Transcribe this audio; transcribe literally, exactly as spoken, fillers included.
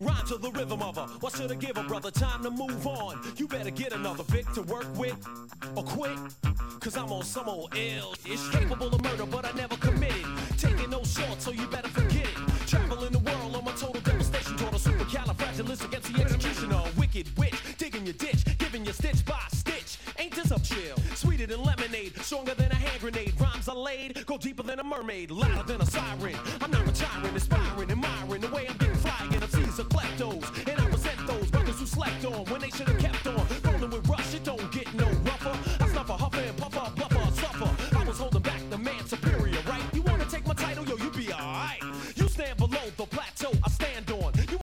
Rhyme to the rhythm of her. What should I give her, brother? Time to move on. You better get another Vic to work with or quit. Cause I'm on some old ill. It's capable of murder, but I never committed. Taking no shorts, so you better forget it. Traveling the world on my total devastation. Total supercalifragilisticexpialidocious. Wicked witch, digging your ditch, giving you stitch by stitch. Ain't this up chill? Sweeter than lemonade, stronger than a hand grenade. Rhymes are laid, go deeper than a mermaid, louder than a siren. I'm not retiring, inspiring, admiring the way I'm getting flying. And I'm Caesar kleptos, and I resent those brothers who slept on when they should have